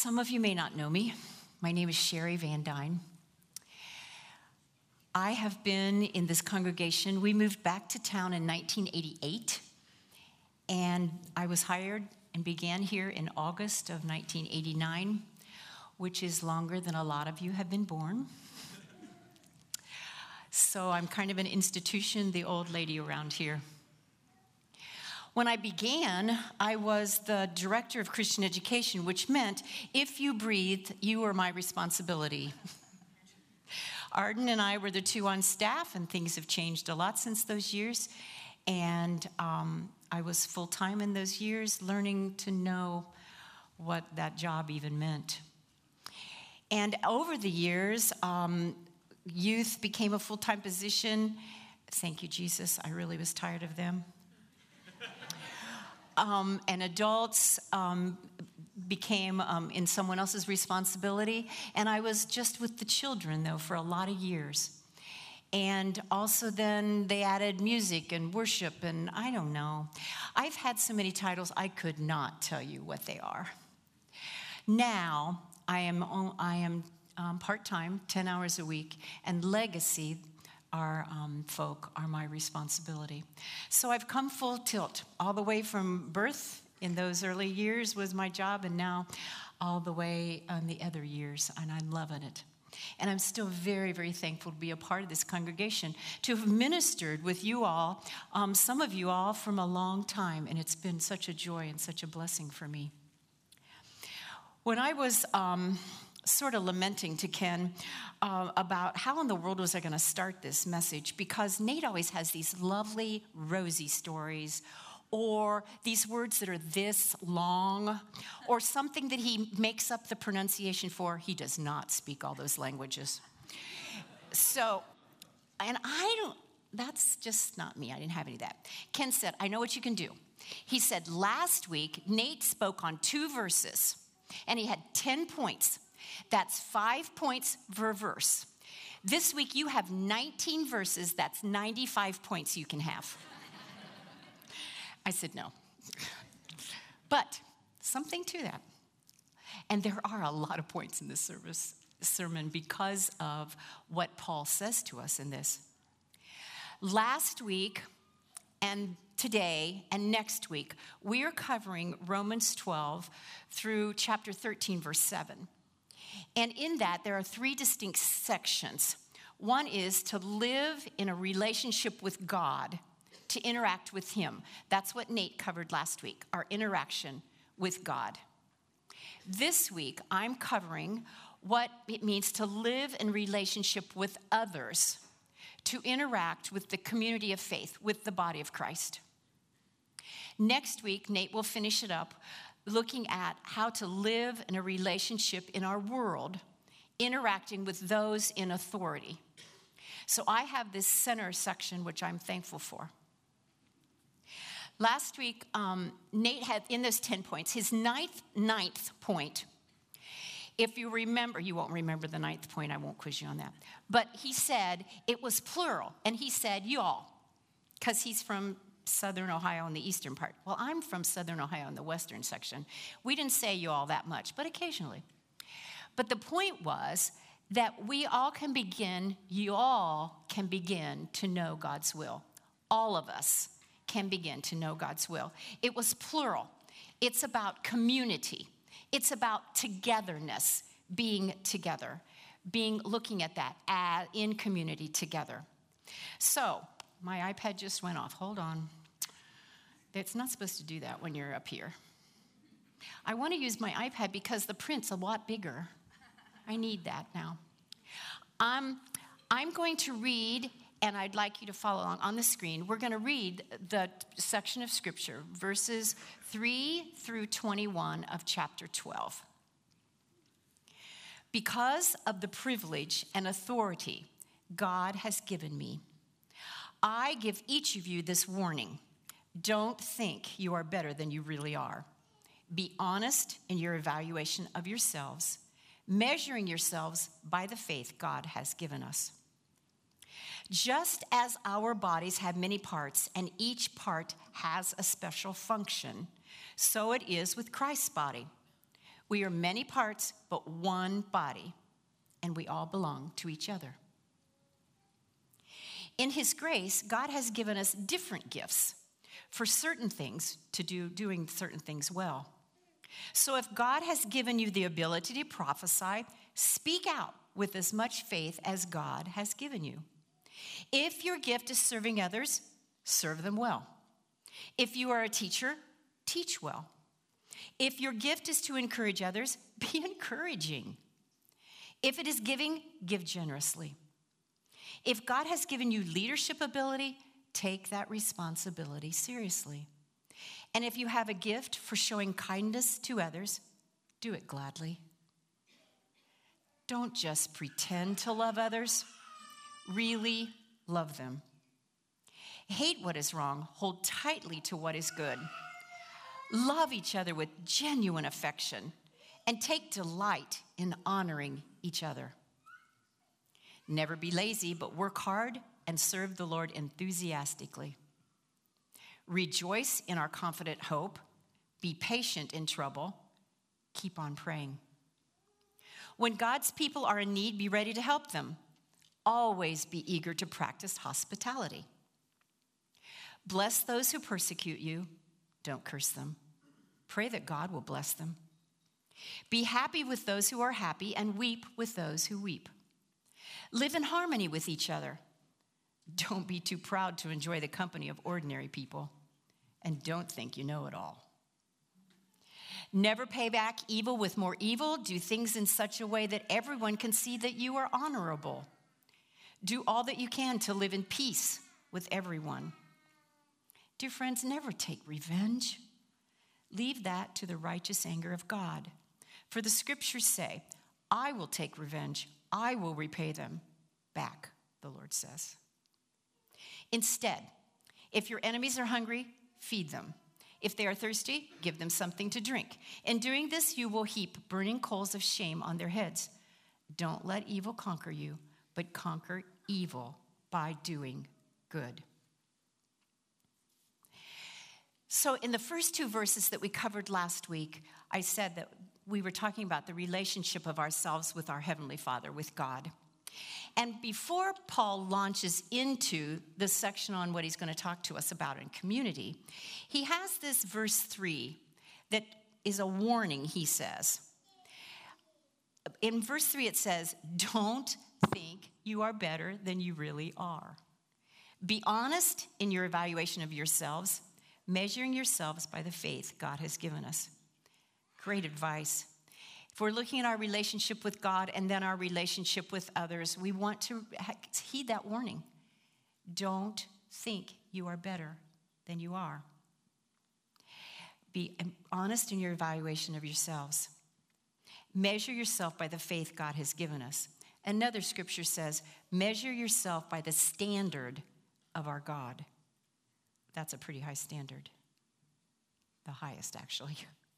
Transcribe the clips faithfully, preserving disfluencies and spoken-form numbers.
Some of you may not know me. My name is Sherry Van Dyne. I have been in this congregation. We moved back to town in nineteen eighty-eight, and I was hired and began here in August of nineteen eighty-nine, which is longer than a lot of you have been born. So I'm kind of an institution, the old lady around here. When I began, I was the director of Christian education, which meant if you breathed, you were my responsibility. Arden and I were the two on staff, and things have changed a lot since those years. And um, I was full-time in those years, learning to know what that job even meant. And over the years, um, youth became a full-time position. Thank you, Jesus. I really was tired of them. Um, and adults um, became um, in someone else's responsibility. And I was just with the children, though, for a lot of years. And also then they added music and worship, and I don't know. I've had so many titles, I could not tell you what they are. Now, I am, I am um, part-time, ten hours a week, and legacy, our um, folk, are my responsibility. So I've come full tilt, all the way from birth in those early years was my job, and now all the way on the other years, and I'm loving it. And I'm still very, very thankful to be a part of this congregation, to have ministered with you all, um, some of you all from a long time, and it's been such a joy and such a blessing for me. When I was um, sort of lamenting to Ken uh, about how in the world was I going to start this message, because Nate always has these lovely, rosy stories, or these words that are this long, or something that he makes up the pronunciation for. He does not speak all those languages. So, and I don't, that's just not me. I didn't have any of that. Ken said, I know what you can do. He said, last week, Nate spoke on two verses, and he had ten points. That's five points per verse. This week, you have nineteen verses. That's ninety-five points you can have. I said, no. But something to that. And there are a lot of points in this service, sermon because of what Paul says to us in this. Last week and today and next week, we are covering Romans twelve through chapter thirteen, verse seven. And in that, there are three distinct sections. One is to live in a relationship with God, to interact with him. That's what Nate covered last week, our interaction with God. This week, I'm covering what it means to live in relationship with others, to interact with the community of faith, with the body of Christ. Next week, Nate will finish it up looking at how to live in a relationship in our world, interacting with those in authority. So I have this center section, which I'm thankful for. Last week, um, Nate had, in those ten points, his ninth, ninth point, if you remember, you won't remember the ninth point, I won't quiz you on that, but he said it was plural, and he said y'all, because he's from Southern Ohio in the eastern part. Well, I'm from Southern Ohio in the western section. We didn't say y'all that much, but occasionally. But the point was that we all can begin, you all can begin to know God's will. All of us can begin to know God's will. It was plural. It's about community. It's about togetherness, being together, being, looking at that uh, in community together. So, my iPad just went off. Hold on. It's not supposed to do that when you're up here. I want to use my iPad because the print's a lot bigger. I need that now. Um, I'm going to read, and I'd like you to follow along on the screen. We're going to read the section of Scripture, verses three through twenty-one of chapter twelve. Because of the privilege and authority God has given me, I give each of you this warning. Don't think you are better than you really are. Be honest in your evaluation of yourselves, measuring yourselves by the faith God has given us. Just as our bodies have many parts and each part has a special function, so it is with Christ's body. We are many parts, but one body, and we all belong to each other. In his grace, God has given us different gifts for certain things to do, doing certain things well. So if God has given you the ability to prophesy, speak out with as much faith as God has given you. If your gift is serving others, serve them well. If you are a teacher, teach well. If your gift is to encourage others, be encouraging. If it is giving, give generously. If God has given you leadership ability, take that responsibility seriously. And if you have a gift for showing kindness to others, do it gladly. Don't just pretend to love others. Really love them. Hate what is wrong. Hold tightly to what is good. Love each other with genuine affection and take delight in honoring each other. Never be lazy, but work hard and serve the Lord enthusiastically. Rejoice in our confident hope. Be patient in trouble. Keep on praying. When God's people are in need, be ready to help them. Always be eager to practice hospitality. Bless those who persecute you. Don't curse them. Pray that God will bless them. Be happy with those who are happy and weep with those who weep. Live in harmony with each other. Don't be too proud to enjoy the company of ordinary people. And don't think you know it all. Never pay back evil with more evil. Do things in such a way that everyone can see that you are honorable. Do all that you can to live in peace with everyone. Dear friends, never take revenge. Leave that to the righteous anger of God. For the scriptures say, I will take revenge. I will repay them back, the Lord says. Instead, if your enemies are hungry, feed them. If they are thirsty, give them something to drink. In doing this, you will heap burning coals of shame on their heads. Don't let evil conquer you, but conquer evil by doing good. So in the first two verses that we covered last week, I said that we were talking about the relationship of ourselves with our Heavenly Father, with God. And before Paul launches into this section on what he's going to talk to us about in community, he has this verse three that is a warning, he says. In verse three, it says, don't think you are better than you really are. Be honest in your evaluation of yourselves, measuring yourselves by the faith God has given us. Great advice. If we're looking at our relationship with God and then our relationship with others, we want to heed that warning. Don't think you are better than you are. Be honest in your evaluation of yourselves. Measure yourself by the faith God has given us. Another scripture says, measure yourself by the standard of our God. That's a pretty high standard. The highest, actually.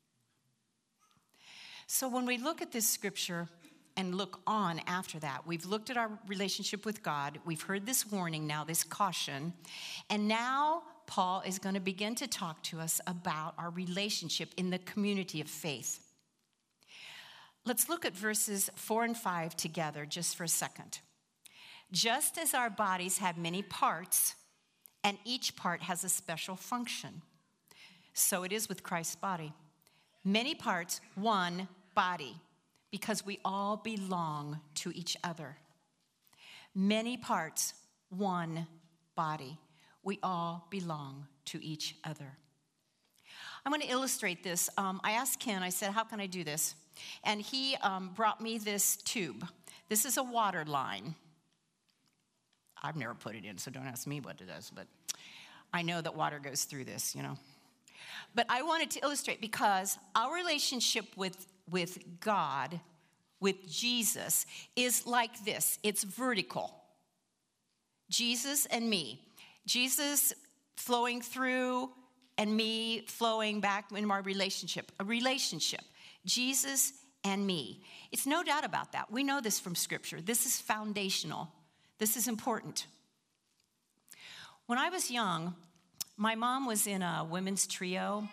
So when we look at this scripture and look on after that, we've looked at our relationship with God. We've heard this warning now, this caution. And now Paul is going to begin to talk to us about our relationship in the community of faith. Let's look at verses four and five together just for a second. Just as our bodies have many parts, and each part has a special function, so it is with Christ's body. Many parts, one body, because we all belong to each other. Many parts, one body. We all belong to each other. I'm going to illustrate this. Um, I asked Ken, I said, how can I do this? And he um, brought me this tube. This is a water line. I've never put it in, so don't ask me what it does, but I know that water goes through this, you know. But I wanted to illustrate because our relationship with, with God, with Jesus, is like this. It's vertical. Jesus and me. Jesus flowing through and me flowing back in our relationship. A relationship. Jesus and me. It's no doubt about that. We know this from Scripture. This is foundational. This is important. When I was young, my mom was in a women's trio,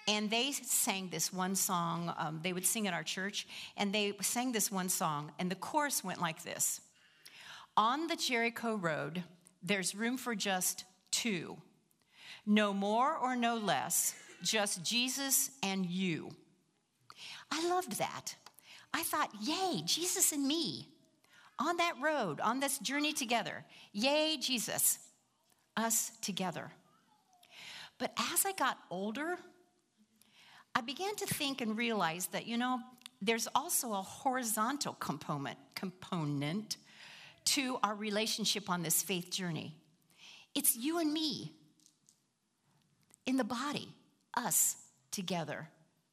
And they sang this one song. Um, they would sing at our church, and they sang this one song. And the chorus went like this. On the Jericho road, there's room for just two. No more or no less, just Jesus and you. I loved that. I thought, yay, Jesus and me. On that road, on this journey together. Yay, Jesus. Us together. But as I got older, I began to think and realize that, you know, there's also a horizontal component, component to our relationship on this faith journey. It's you and me in the body, us together.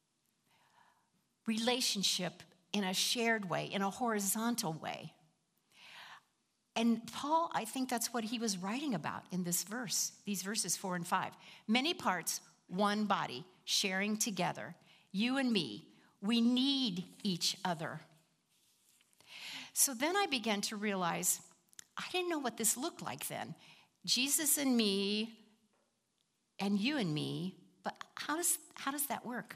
Relationship in a shared way, in a horizontal way. And Paul, I think that's what he was writing about in this verse, these verses four and five. Many parts, one body, sharing together. You and me, we need each other. So then I began to realize, I didn't know what this looked like then. Jesus and me, and you and me, but how does, how does that work?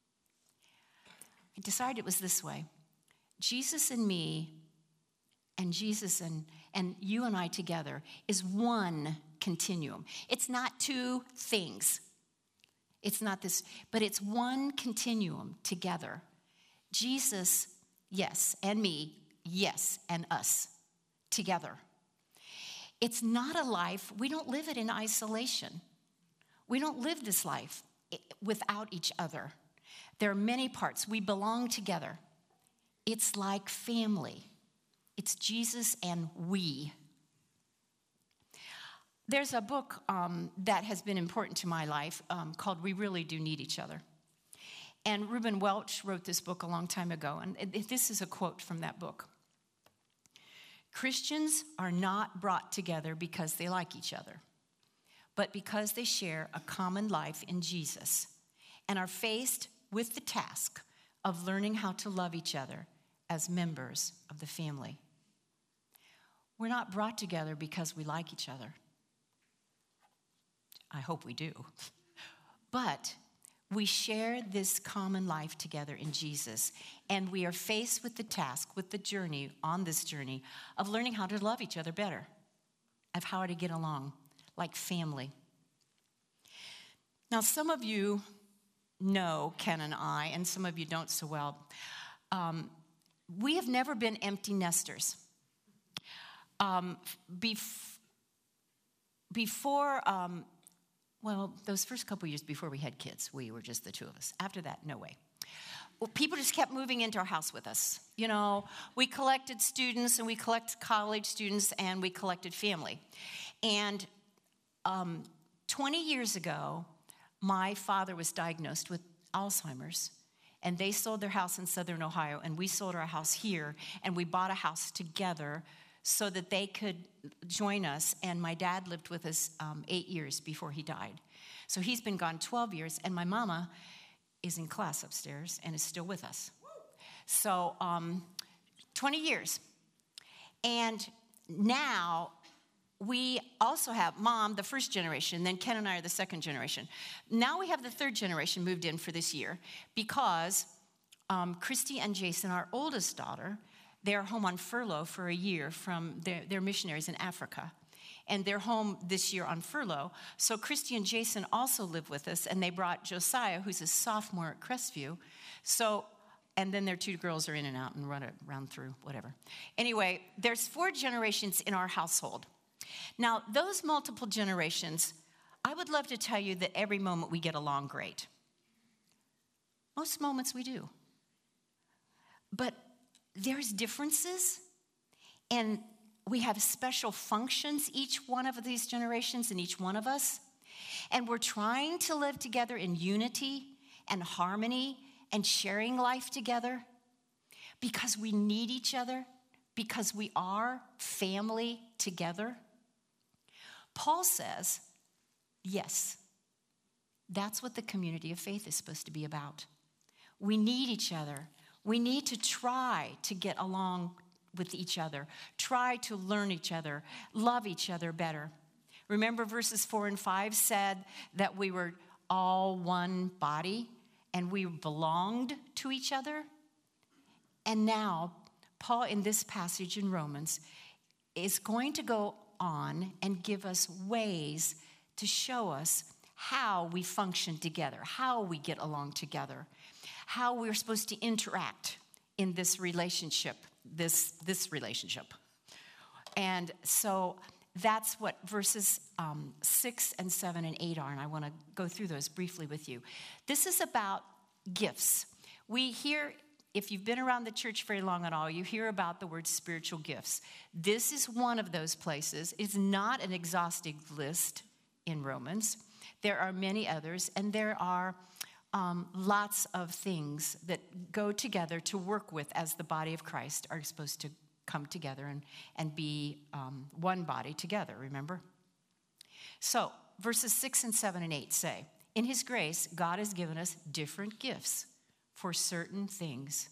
I decided it was this way. Jesus and me, and Jesus and, and you and I together is one continuum. It's not two things. It's not this, but it's one continuum together. Jesus, yes, and me, yes, and us together. It's not a life, we don't live it in isolation. We don't live this life without each other. There are many parts. We belong together. It's like family. It's Jesus and we. There's a book um, that has been important to my life um, called We Really Do Need Each Other. And Reuben Welch wrote this book a long time ago, and this is a quote from that book. Christians are not brought together because they like each other, but because they share a common life in Jesus and are faced with the task of learning how to love each other as members of the family. We're not brought together because we like each other. I hope we do. But we share this common life together in Jesus, and we are faced with the task, with the journey, on this journey, of learning how to love each other better, of how to get along, like family. Now, some of you know Ken and I, and some of you don't so well. Um, we have never been empty nesters. Um, bef- before... Um, Well, those first couple years before we had kids, we were just the two of us. After that, no way. Well, people just kept moving into our house with us. You know, we collected students, and we collected college students, and we collected family. And um, twenty years ago, my father was diagnosed with Alzheimer's, and they sold their house in Southern Ohio, and we sold our house here, and we bought a house together so that they could join us. And my dad lived with us um, eight years before he died. So he's been gone twelve years, and my mama is in class upstairs and is still with us. So um, twenty years. And now we also have Mom, the first generation, then Ken and I are the second generation. Now we have the third generation moved in for this year because um, Christy and Jason, our oldest daughter, they're home on furlough for a year from their, their missionaries in Africa. And they're home this year on furlough. So Christy and Jason also live with us, and they brought Josiah, who's a sophomore at Crestview. So, and then their two girls are in and out and run around through, whatever. Anyway, there's four generations in our household. Now, those multiple generations, I would love to tell you that every moment we get along great. Most moments we do. But there's differences, and we have special functions, each one of these generations and each one of us. And we're trying to live together in unity and harmony and sharing life together because we need each other, because we are family together. Paul says, yes, that's what the community of faith is supposed to be about. We need each other. We need to try to get along with each other, try to learn each other, love each other better. Remember verses four and five said that we were all one body and we belonged to each other. And now, Paul, in this passage in Romans, is going to go on and give us ways to show us how we function together, how we get along together, how we're supposed to interact in this relationship, this, this relationship. And so that's what verses um, six and seven and eight are, and I want to go through those briefly with you. This is about gifts. We hear, if you've been around the church very long at all, you hear about the word spiritual gifts. This is one of those places. It's not an exhaustive list in Romans. There are many others, and there are um, lots of things that go together to work with as the body of Christ are supposed to come together and, and be um, one body together, remember? So, verses six and seven and eight say, in his grace, God has given us different gifts for certain things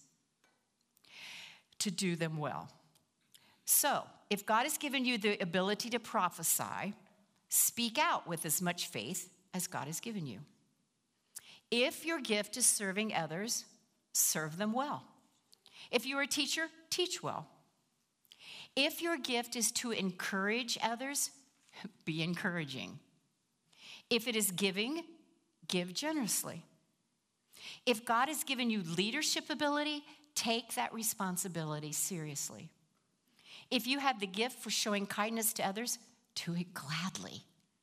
to do them well. So, if God has given you the ability to prophesy, speak out with as much faith as God has given you. If your gift is serving others, serve them well. If you're a teacher, teach well. If your gift is to encourage others, be encouraging. If it is giving, give generously. If God has given you leadership ability, take that responsibility seriously. If you have the gift for showing kindness to others, do it gladly.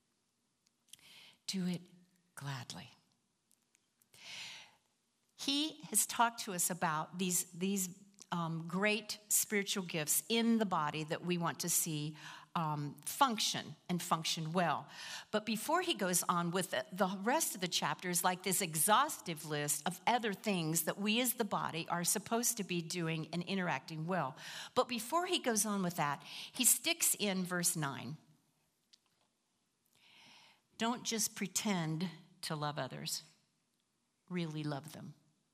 Do it gladly. He has talked to us about these, these um, great spiritual gifts in the body that we want to see um, function and function well. But before he goes on with the, the rest of the chapters, like this exhaustive list of other things that we as the body are supposed to be doing and interacting well. But before he goes on with that, he sticks in verse nine. Don't just pretend to love others. Really love them.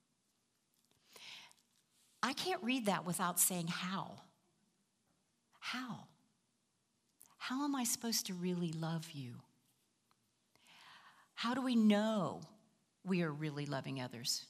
I can't read that without saying how. How? How am I supposed to really love you? How do we know we are really loving others?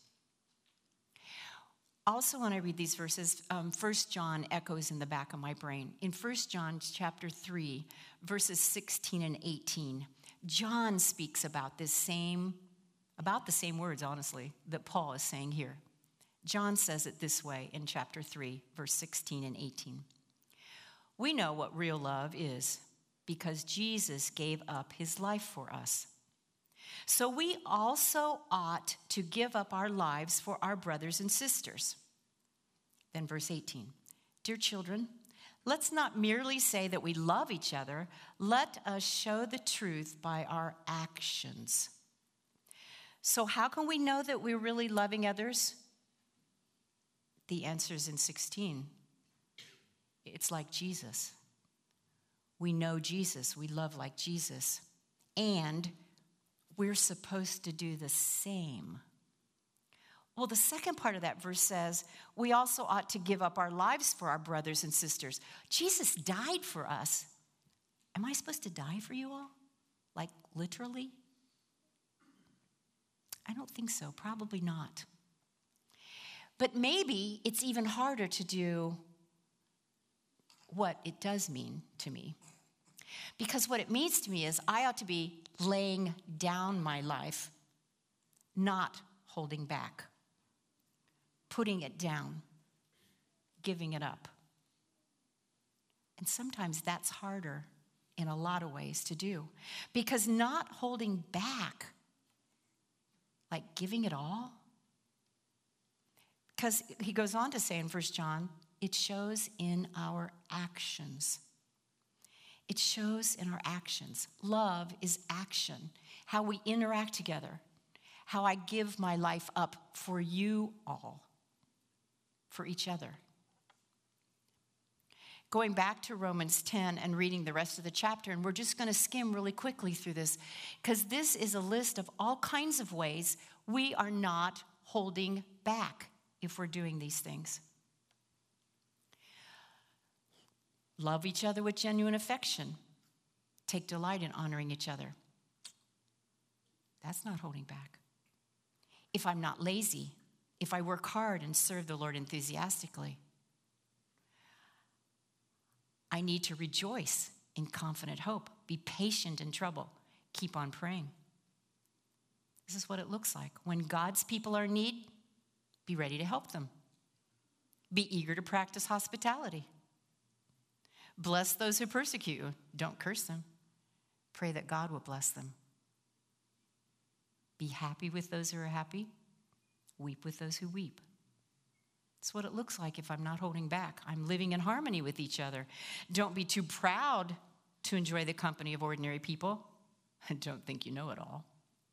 Also, when I read these verses, um, First John echoes in the back of my brain. In First John chapter three, verses sixteen and eighteen, John speaks about this same, about the same words, honestly, that Paul is saying here. John says it this way in chapter three, verse sixteen and eighteen. We know what real love is because Jesus gave up his life for us. So we also ought to give up our lives for our brothers and sisters. Then verse eighteen. Dear children, let's not merely say that we love each other. Let us show the truth by our actions. So how can we know that we're really loving others? The answer is in sixteen. It's like Jesus. We know Jesus. We love like Jesus. And we're supposed to do the same. Well, the second part of that verse says, we also ought to give up our lives for our brothers and sisters. Jesus died for us. Am I supposed to die for you all? Like literally? I don't think so. Probably not. But maybe it's even harder to do what it does mean to me. Because what it means to me is I ought to be laying down my life, not holding back, putting it down, giving it up. And sometimes that's harder in a lot of ways to do. Because not holding back, like giving it all, because he goes on to say in First John, it shows in our actions. It shows in our actions. Love is action. How we interact together. How I give my life up for you all. For each other. Going back to Romans ten and reading the rest of the chapter, and we're just going to skim really quickly through this, because this is a list of all kinds of ways we are not holding back if we're doing these things. Love each other with genuine affection. Take delight in honoring each other. That's not holding back. If I'm not lazy, if I work hard and serve the Lord enthusiastically, I need to rejoice in confident hope, be patient in trouble, keep on praying. This is what it looks like. When God's people are in need, be ready to help them. Be eager to practice hospitality. Bless those who persecute you. Don't curse them. Pray that God will bless them. Be happy with those who are happy. Weep with those who weep. That's what it looks like if I'm not holding back. I'm living in harmony with each other. Don't be too proud to enjoy the company of ordinary people. And don't think you know it all.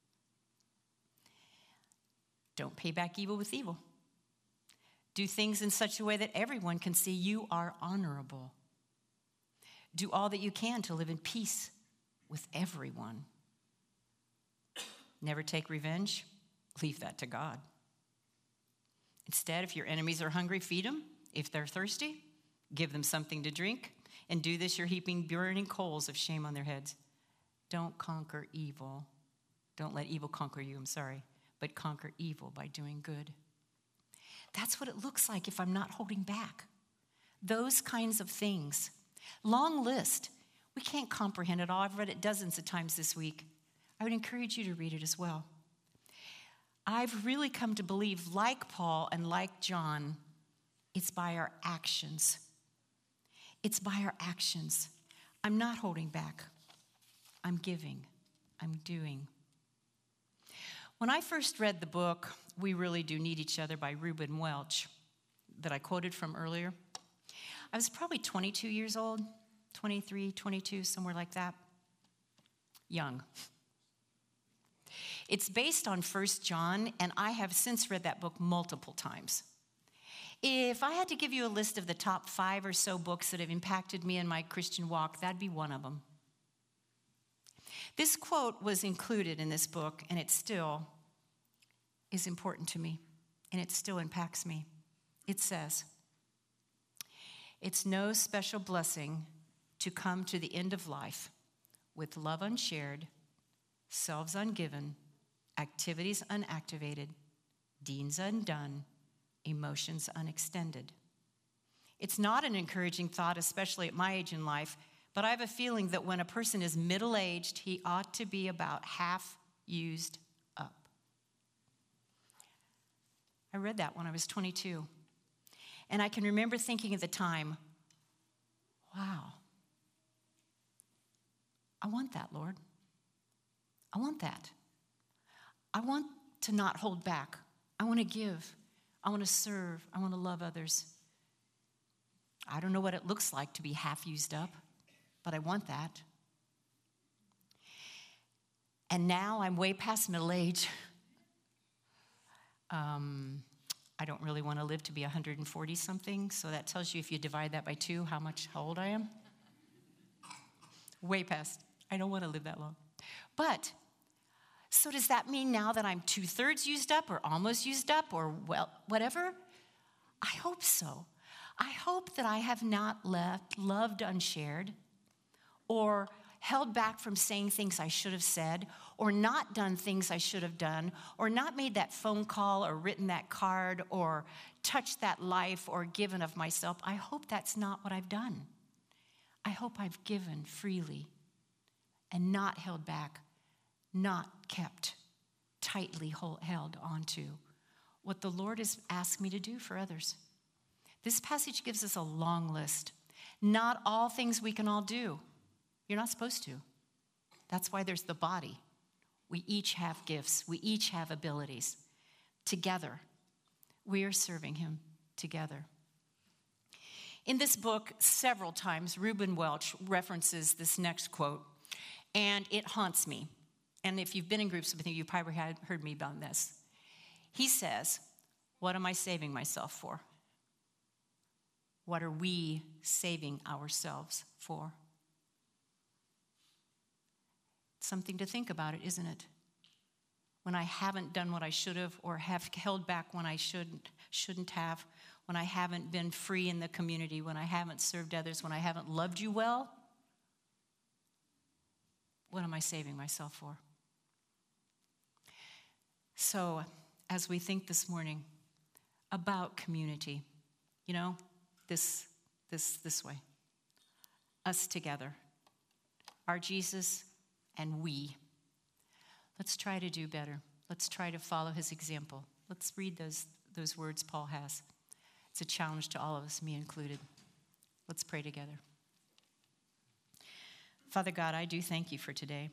Don't pay back evil with evil. Do things in such a way that everyone can see you are honorable. Do all that you can to live in peace with everyone. Never take revenge. Leave that to God. Instead, if your enemies are hungry, feed them. If they're thirsty, give them something to drink. And do this, you're heaping burning coals of shame on their heads. Don't conquer evil. Don't let evil conquer you, I'm sorry. But conquer evil by doing good. That's what it looks like if I'm not holding back. Those kinds of things. Long list. We can't comprehend it all. I've read it dozens of times this week. I would encourage you to read it as well. I've really come to believe, like Paul and like John, it's by our actions. It's by our actions. I'm not holding back. I'm giving. I'm doing. When I first read the book, We Really Do Need Each Other by Reuben Welch, that I quoted from earlier, I was probably twenty-two years old, twenty-three, twenty-two, somewhere like that. Young. It's based on First John, and I have since read that book multiple times. If I had to give you a list of the top five or so books that have impacted me in my Christian walk, that'd be one of them. This quote was included in this book, and it still is important to me, and it still impacts me. It says, "It's no special blessing to come to the end of life with love unshared, selves ungiven, activities unactivated, deeds undone, emotions unextended." It's not an encouraging thought, especially at my age in life, but I have a feeling that when a person is middle-aged, he ought to be about half used up. I read that when I was twenty-two. And I can remember thinking at the time, wow, I want that, Lord. I want that. I want to not hold back. I want to give. I want to serve. I want to love others. I don't know what it looks like to be half used up, but I want that. And now I'm way past middle age. Um, I don't really want to live to be one hundred forty something, so that tells you if you divide that by two, how much, how old I am. Way past. I don't want to live that long. But, so does that mean now that I'm two-thirds used up or almost used up or well, whatever? I hope so. I hope that I have not left, loved unshared, or held back from saying things I should have said, or not done things I should have done, or not made that phone call or written that card or touched that life or given of myself. I hope that's not what I've done. I hope I've given freely and not held back, not kept tightly held onto what the Lord has asked me to do for others. This passage gives us a long list. Not all things we can all do. You're not supposed to. That's why there's the body. We each have gifts. We each have abilities. Together, we are serving him together. In this book, several times, Reuben Welch references this next quote, and it haunts me. And if you've been in groups with me, you've probably had, heard me about this. He says, "What am I saving myself for? What are we saving ourselves for?" Something to think about it, isn't it? When I haven't done what I should have or have held back when I shouldn't, shouldn't have, when I haven't been free in the community, when I haven't served others, when I haven't loved you well, what am I saving myself for? So, as we think this morning about community, you know, this, this, this way, us together, our Jesus and we. Let's try to do better. Let's try to follow his example. Let's read those, those words Paul has. It's a challenge to all of us, me included. Let's pray together. Father God, I do thank you for today.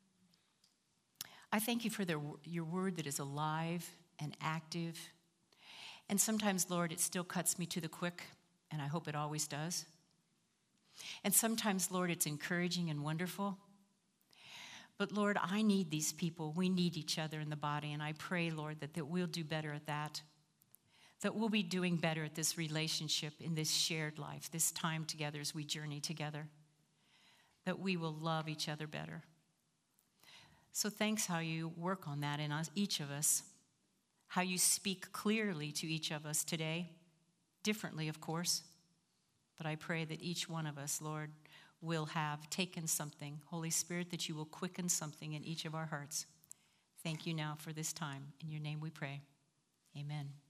I thank you for the, your word that is alive and active. And sometimes, Lord, it still cuts me to the quick, and I hope it always does. And sometimes, Lord, it's encouraging and wonderful. But, Lord, I need these people. We need each other in the body, and I pray, Lord, that, that we'll do better at that, that we'll be doing better at this relationship in this shared life, this time together as we journey together, that we will love each other better. So thanks how you work on that in us, each of us, how you speak clearly to each of us today, differently, of course. But I pray that each one of us, Lord, will have taken something. Holy Spirit, that you will quicken something in each of our hearts. Thank you now for this time. In your name we pray. Amen.